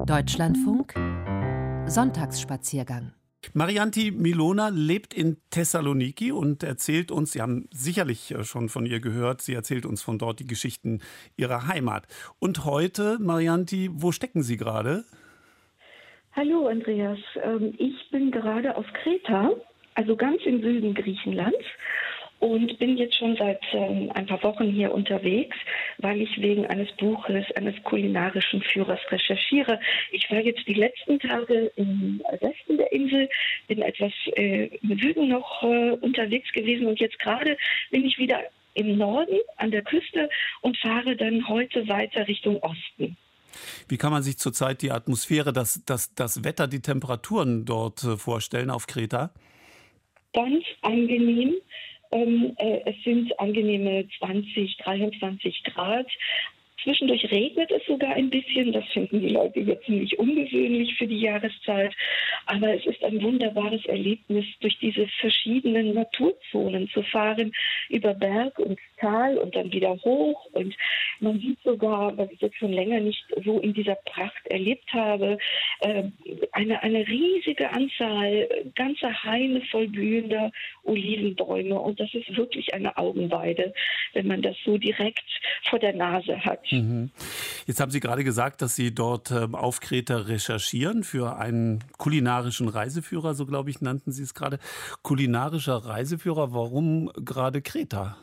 Deutschlandfunk Sonntagsspaziergang. Marianti Milona lebt in Thessaloniki und erzählt uns, Sie haben sicherlich schon von ihr gehört, sie erzählt uns von dort die Geschichten ihrer Heimat. Und heute, Marianti, wo stecken Sie gerade? Hallo Andreas, ich bin gerade auf Kreta, also ganz im Süden Griechenlands. Und bin jetzt schon seit ein paar Wochen hier unterwegs, weil ich wegen eines Buches eines kulinarischen Führers recherchiere. Ich war jetzt die letzten Tage im Westen der Insel, bin etwas im Süden noch unterwegs gewesen und jetzt gerade bin ich wieder im Norden an der Küste und fahre dann heute weiter Richtung Osten. Wie kann man sich zurzeit die Atmosphäre, das Wetter, die Temperaturen dort vorstellen auf Kreta? Ganz angenehm. Es sind angenehme 20, 23 Grad. Zwischendurch regnet es sogar ein bisschen. Das finden die Leute jetzt ziemlich ungewöhnlich für die Jahreszeit. Aber es ist ein wunderbares Erlebnis, durch diese verschiedenen Naturzonen zu fahren, über Berg und Tal und dann wieder hoch. Und man sieht sogar, was ich jetzt schon länger nicht so in dieser Pracht erlebt habe, eine riesige Anzahl, ganze Haine voll blühender Olivenbäume. Und das ist wirklich eine Augenweide, wenn man das so direkt vor der Nase hat. Jetzt haben Sie gerade gesagt, dass Sie dort auf Kreta recherchieren für einen kulinarischen Reiseführer, so glaube ich, nannten Sie es gerade. Kulinarischer Reiseführer, warum gerade Kreta?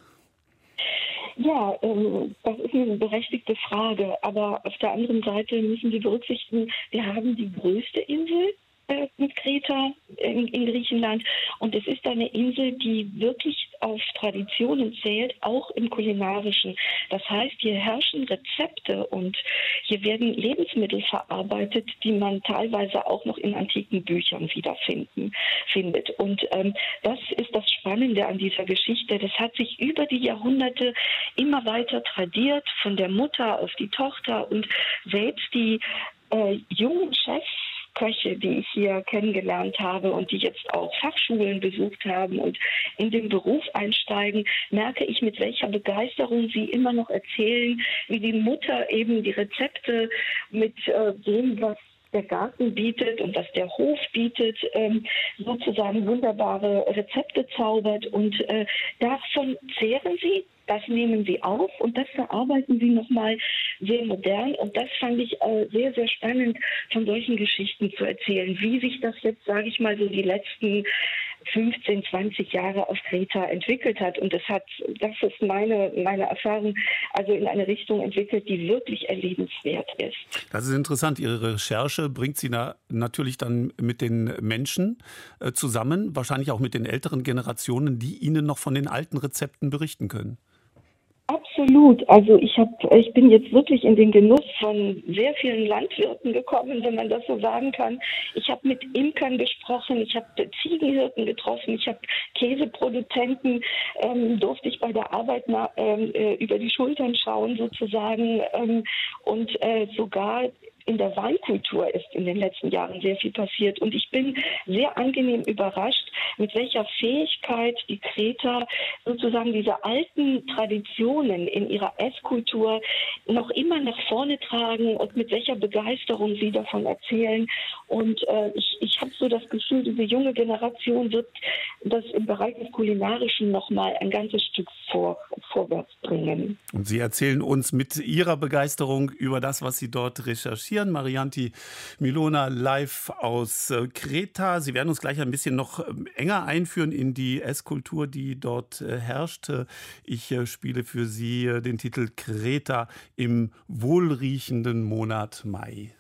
Ja, das ist eine berechtigte Frage. Aber auf der anderen Seite müssen Sie berücksichtigen, wir haben die größte Insel mit Kreta in Griechenland. Und es ist eine Insel, die wirklich auf Traditionen zählt, auch im Kulinarischen. Das heißt, hier herrschen Rezepte und hier werden Lebensmittel verarbeitet, die man teilweise auch noch in antiken Büchern findet. Und das ist das Spannende an dieser Geschichte. Das hat sich über die Jahrhunderte immer weiter tradiert, von der Mutter auf die Tochter, und selbst die jungen Chefs, Köche, die ich hier kennengelernt habe und die jetzt auch Fachschulen besucht haben und in den Beruf einsteigen, merke ich, mit welcher Begeisterung sie immer noch erzählen, wie die Mutter eben die Rezepte mit dem, was der Garten bietet und was der Hof bietet, sozusagen wunderbare Rezepte zaubert. Und davon zehren sie, das nehmen sie auf und das verarbeiten sie nochmal sehr modern. Und das fand ich sehr, sehr spannend, von solchen Geschichten zu erzählen, wie sich das jetzt, sage ich mal, so die letzten 15, 20 Jahre auf Kreta entwickelt hat. Und das ist meine Erfahrung, also in eine Richtung entwickelt, die wirklich erlebenswert ist. Das ist interessant. Ihre Recherche bringt Sie natürlich dann mit den Menschen zusammen, wahrscheinlich auch mit den älteren Generationen, die Ihnen noch von den alten Rezepten berichten können. Absolut. Also ich bin jetzt wirklich in den Genuss von sehr vielen Landwirten gekommen, wenn man das so sagen kann. Ich habe mit Imkern gesprochen, ich habe Ziegenhirten getroffen, ich habe Käseproduzenten, durfte ich bei der Arbeit über die Schultern schauen sozusagen, und sogar in der Weinkultur ist in den letzten Jahren sehr viel passiert. Und ich bin sehr angenehm überrascht, mit welcher Fähigkeit die Kreter sozusagen diese alten Traditionen in ihrer Esskultur noch immer nach vorne tragen und mit welcher Begeisterung sie davon erzählen. Und ich habe so das Gefühl, diese junge Generation wird das im Bereich des Kulinarischen nochmal ein ganzes Stück vorwärts bringen. Und Sie erzählen uns mit Ihrer Begeisterung über das, was Sie dort recherchieren. Marianti Milona live aus Kreta. Sie werden uns gleich ein bisschen noch enger einführen in die Esskultur, die dort herrscht. Ich spiele für Sie den Titel Kreta im wohlriechenden Monat Mai.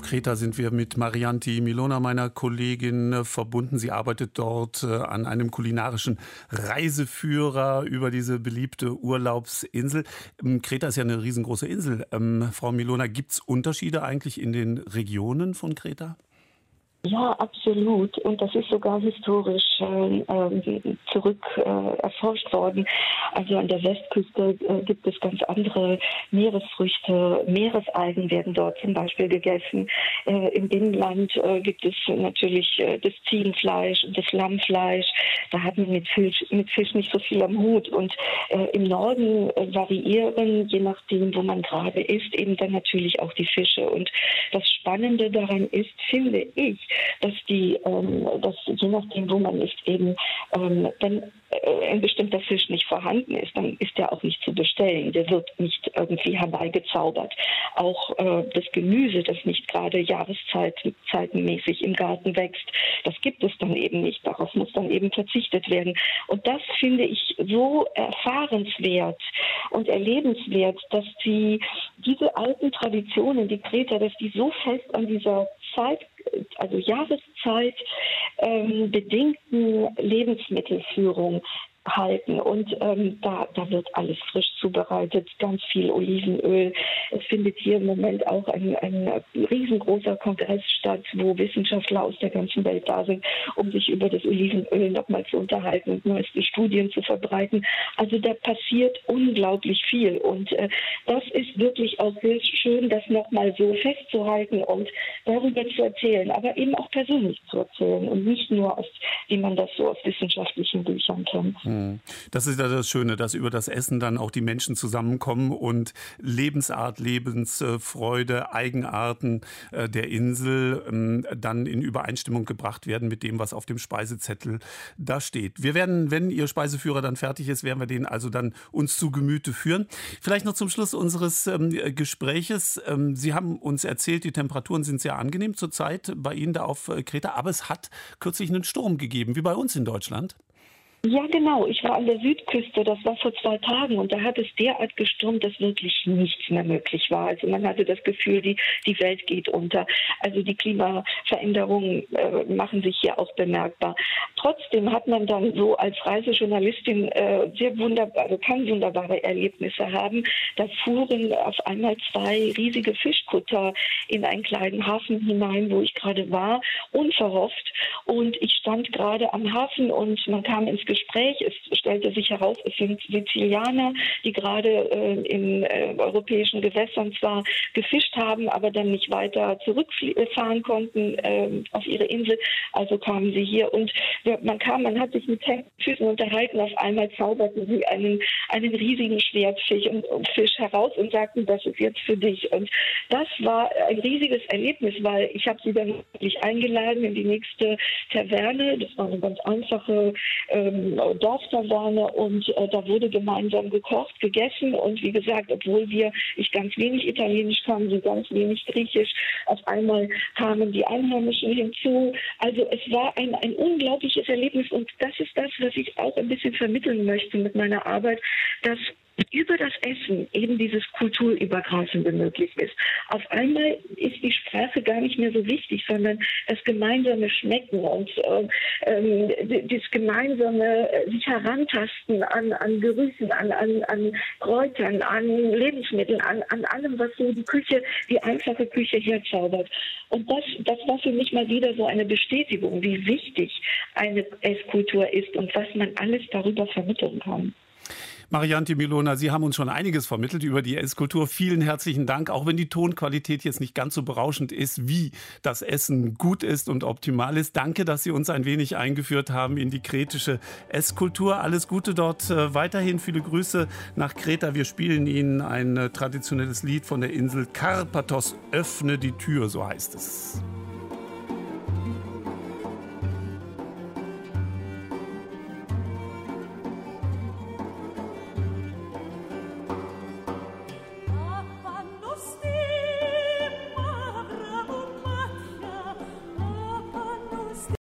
Kreta sind wir mit Marianti Milona, meiner Kollegin, verbunden. Sie arbeitet dort an einem kulinarischen Reiseführer über diese beliebte Urlaubsinsel. Kreta ist ja eine riesengroße Insel. Frau Milona, gibt es Unterschiede eigentlich in den Regionen von Kreta? Ja, absolut. Und das ist sogar historisch zurück erforscht worden. Also an der Westküste gibt es ganz andere Meeresfrüchte. Meeresalgen werden dort zum Beispiel gegessen. Im Binnenland gibt es natürlich das Ziegenfleisch und das Lammfleisch. Da hat man mit Fisch nicht so viel am Hut. Und im Norden variieren, je nachdem, wo man gerade ist, eben dann natürlich auch die Fische. Und das Spannende daran ist, finde ich, dass je nachdem, wo man ist, eben wenn ein bestimmter Fisch nicht vorhanden ist, dann ist der auch nicht zu bestellen. Der wird nicht irgendwie herbeigezaubert. Auch das Gemüse, das nicht gerade jahreszeitenmäßig im Garten wächst, das gibt es dann eben nicht. Darauf muss dann eben verzichtet werden. Und das finde ich so erfahrenswert und erlebenswert, dass diese alten Traditionen, die Kreter, dass die so fest an dieser Zeit, also Jahreszeit bedingten Lebensmittelführung halten. Und da wird alles frisch zubereitet, ganz viel Olivenöl. Es findet hier im Moment auch ein riesengroßer Kongress statt, wo Wissenschaftler aus der ganzen Welt da sind, um sich über das Olivenöl nochmal zu unterhalten und neueste Studien zu verbreiten. Also da passiert unglaublich viel. Und das ist wirklich auch sehr schön, das nochmal so festzuhalten und darüber zu erzählen, aber eben auch persönlich zu erzählen und nicht nur, wie man das so aus wissenschaftlichen Büchern kennt. Das ist ja das Schöne, dass über das Essen dann auch die Menschen zusammenkommen und Lebensart, Lebensfreude, Eigenarten der Insel dann in Übereinstimmung gebracht werden mit dem, was auf dem Speisezettel da steht. Wir werden, wenn Ihr Speiseführer dann fertig ist, werden wir den also dann uns zu Gemüte führen. Vielleicht noch zum Schluss unseres Gespräches. Sie haben uns erzählt, die Temperaturen sind sehr angenehm zurzeit bei Ihnen da auf Kreta, aber es hat kürzlich einen Sturm gegeben, wie bei uns in Deutschland. Ja, genau. Ich war an der Südküste, das war vor 2 Tagen und da hat es derart gestürmt, dass wirklich nichts mehr möglich war. Also man hatte das Gefühl, die Welt geht unter. Also die Klimaveränderungen machen sich hier auch bemerkbar. Trotzdem hat man dann so als Reisejournalistin kann wunderbare Erlebnisse haben. Da fuhren auf einmal 2 riesige Fischkutter in einen kleinen Hafen hinein, wo ich gerade war, unverhofft. Und ich stand gerade am Hafen und man kam ins Gespräch. Es stellte sich heraus, es sind Sizilianer, die gerade in europäischen Gewässern zwar gefischt haben, aber dann nicht weiter zurückfahren konnten auf ihre Insel. Also kamen sie hier und man hat sich mit Füßen unterhalten. Auf einmal zauberten sie einen riesigen Schwertfisch und Fisch heraus und sagten, das ist jetzt für dich. Und das war ein riesiges Erlebnis, weil ich habe sie dann wirklich eingeladen in die nächste Taverne. Das war eine ganz einfache Dorftaverne und da wurde gemeinsam gekocht, gegessen und wie gesagt, obwohl ich ganz wenig Italienisch kann, sie ganz wenig Griechisch, auf einmal kamen die Einheimischen hinzu. Also es war ein unglaubliches Erlebnis und das ist das, was ich auch ein bisschen vermitteln möchte mit meiner Arbeit, dass über das Essen eben dieses Kulturübergreifende möglich ist. Auf einmal ist die Sprache gar nicht mehr so wichtig, sondern das gemeinsame Schmecken und das gemeinsame sich herantasten an Gerüchen, an Kräutern, an Lebensmitteln, an allem, was so die einfache Küche herzaubert. Und das war für mich mal wieder so eine Bestätigung, wie wichtig eine Esskultur ist und was man alles darüber vermitteln kann. Marianti Milona, Sie haben uns schon einiges vermittelt über die Esskultur. Vielen herzlichen Dank, auch wenn die Tonqualität jetzt nicht ganz so berauschend ist, wie das Essen gut ist und optimal ist. Danke, dass Sie uns ein wenig eingeführt haben in die kretische Esskultur. Alles Gute dort weiterhin. Viele Grüße nach Kreta. Wir spielen Ihnen ein traditionelles Lied von der Insel Karpathos. Öffne die Tür, so heißt es.